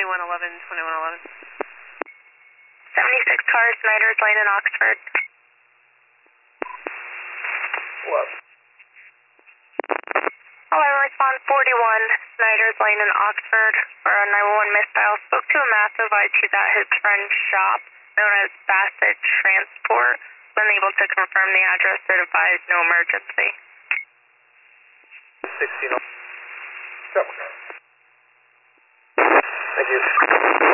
2111, 2111. 76 cars, Snyder's Lane in Oxford. What? Hello, respond 41, Snyder's Lane in Oxford for a 911 misdial. Spoke to a massive IT at his friend's shop, known as Bassett Transport. Unable to confirm the address, it advised no emergency. 16. Thank you.